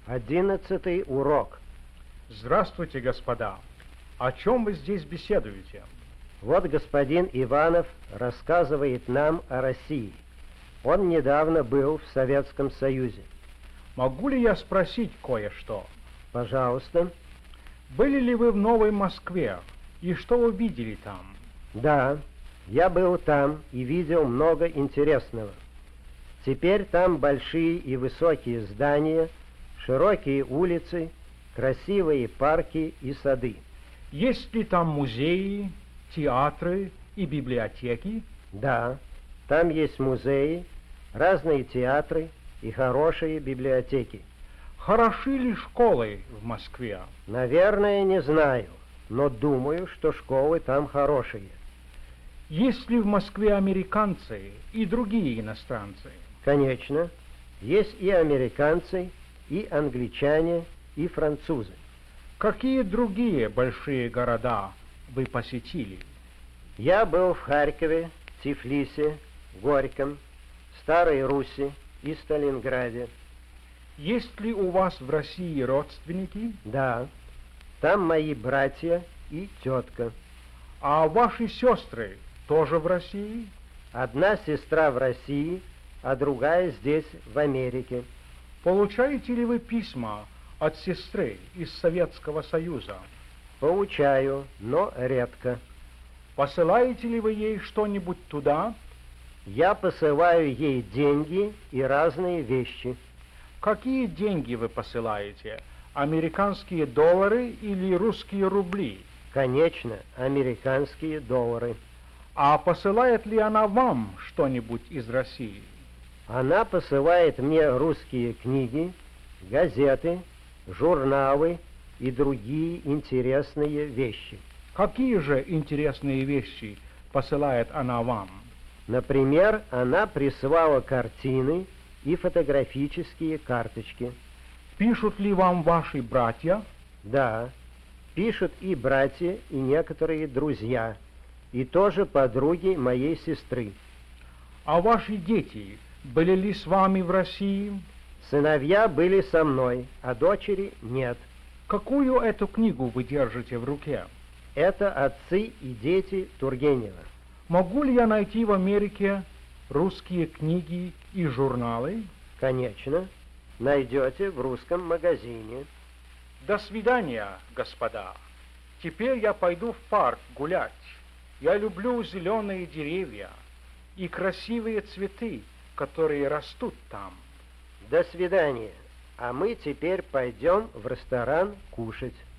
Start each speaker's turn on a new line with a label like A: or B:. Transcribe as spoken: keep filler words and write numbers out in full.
A: Одиннадцатый урок.
B: Здравствуйте, господа. О чем вы здесь беседуете?
A: Вот господин Иванов рассказывает нам о России. Он недавно был в Советском Союзе.
B: Могу ли я спросить кое-что?
A: Пожалуйста.
B: Были ли вы в Новой Москве? И что вы видели там?
A: Да, я был там и видел много интересного. Теперь там большие и высокие здания, широкие улицы, красивые парки и сады.
B: Есть ли там музеи, театры и библиотеки?
A: Да, там есть музеи, разные театры и хорошие библиотеки.
B: Хороши ли школы в Москве?
A: Наверное, не знаю, но думаю, что школы там хорошие.
B: Есть ли в Москве американцы и другие иностранцы?
A: Конечно, есть и американцы, и англичане, и французы.
B: Какие другие большие города вы посетили?
A: Я был в Харькове, Тифлисе, Горьком, Старой Руси и Сталинграде.
B: Есть ли у вас в России родственники?
A: Да, там мои братья и тетка.
B: А ваши сестры тоже в России?
A: Одна сестра в России, а другая здесь, в Америке.
B: Получаете ли вы письма от сестры из Советского Союза?
A: Получаю, но редко.
B: Посылаете ли вы ей что-нибудь туда?
A: Я посылаю ей деньги и разные вещи.
B: Какие деньги вы посылаете? Американские доллары или русские рубли?
A: Конечно, американские доллары.
B: А посылает ли она вам что-нибудь из России?
A: Она посылает мне русские книги, газеты, журналы и другие интересные вещи.
B: Какие же интересные вещи посылает она вам?
A: Например, она прислала картины и фотографические карточки.
B: Пишут ли вам ваши братья?
A: Да, пишут и братья, и некоторые друзья, и тоже подруги моей сестры.
B: А ваши дети были ли с вами в России?
A: Сыновья были со мной, а дочери нет.
B: Какую эту книгу вы держите в руке?
A: Это «Отцы и дети» Тургенева.
B: Могу ли я найти в Америке русские книги и журналы?
A: Конечно, найдете в русском магазине.
B: До свидания, господа. Теперь я пойду в парк гулять. Я люблю зеленые деревья и красивые цветы, которые растут там.
A: До свидания. А мы теперь пойдем в ресторан кушать.